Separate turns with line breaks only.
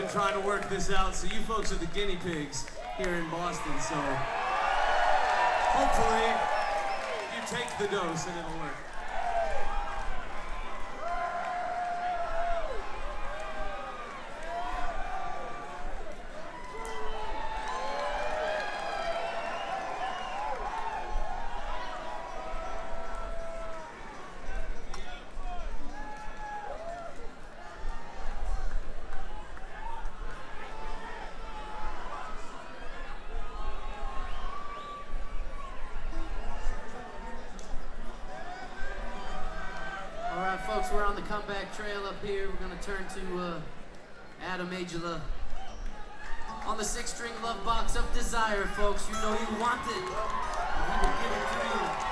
trying to work this out, so you folks are the guinea pigs here in Boston, so hopefully you take the dose and it'll work.
Folks, we're on the comeback trail up here. We're gonna turn to Adam Agela on the 6-string love box of desire, folks. You know you want it, and he will give it to you.